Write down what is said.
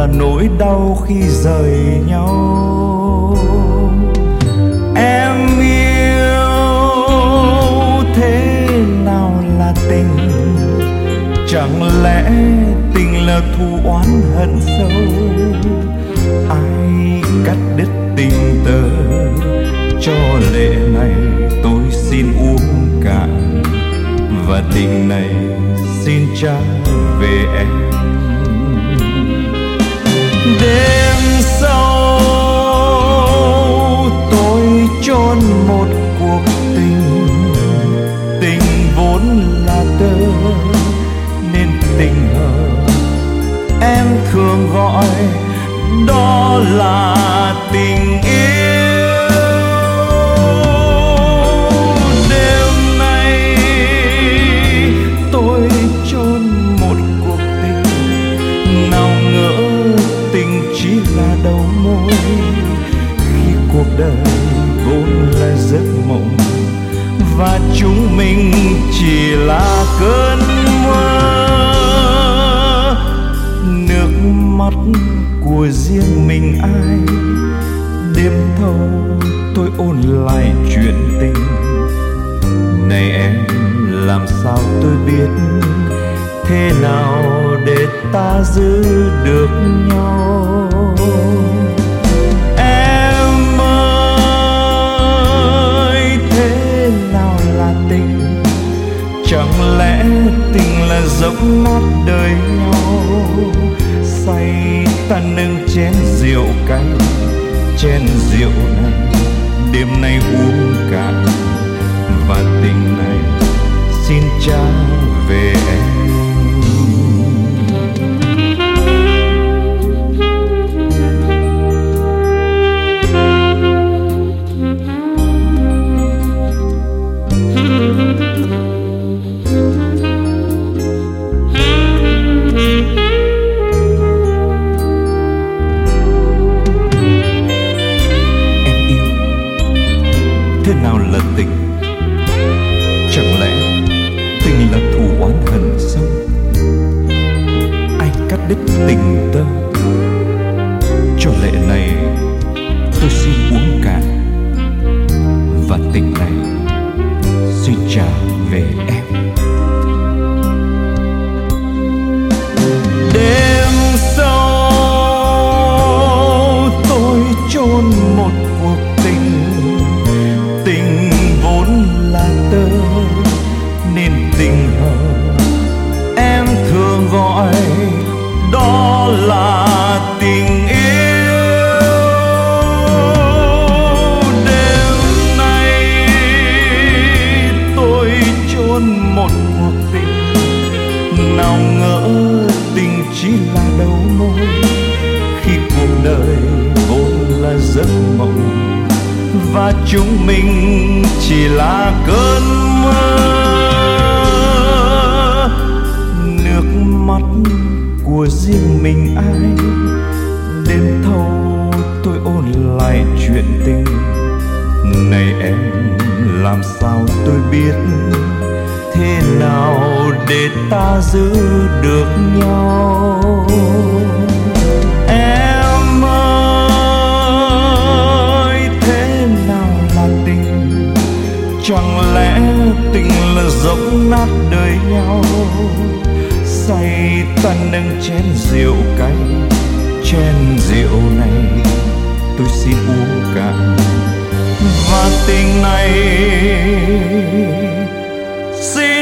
là nỗi đau khi rời nhau. Em yêu thế nào là tình? Chẳng lẽ tình là thù oán hận sâu? Ai cắt đứt tình tơ, cho lệ này tôi xin uống cạn, và tình này xin trả về em. Đêm sau tôi chôn một cuộc tình, tình vốn là tơ nên tình hờ em thường gọi đó là tình yêu. Đêm nay tôi chôn một cuộc tình, nào ngờ tình chỉ là đầu môi, khi cuộc đời vốn là giấc mộng và chúng mình chỉ là cơn mơ. Nước mắt của riêng mình ai, đêm thâu tôi ôn lại chuyện tình này. Em làm sao tôi biết thế nào để ta giữ được nhau? Em ơi, thế nào là tình? Chẳng lẽ tình là dốc nát đời nhau? Say ta nâng chén rượu cay, chén rượu này đêm nay uống cạn, và tình này xin trả về em. Thế nào là tình? Chẳng lẽ tình là thù oán hận sâu? Ai cắt đứt tình tơ, cho lệ này tôi xin uống cạn, và tình này xin trả về em. Đêm sau tôi chôn một cuộc tình, tình vốn là tơ nên tình hờ em thường gọi đó là tình yêu. Đêm nay tôi chôn một cuộc tình, nào ngờ tình chỉ là đầu môi, khi cuộc đời vốn là giấc mộng và chúng mình chỉ là cơn mơ. Nước mắt của riêng mình ai, đêm thâu tôi ôn lại chuyện tình này. Em làm sao tôi biết thế nào để ta giữ được nhau? Em ơi, thế nào là tình? Chẳng lẽ tình là dốc nát đời nhau? Say ta nâng chén rượu cay, chén rượu này tôi xin uống cạn, và tình này xin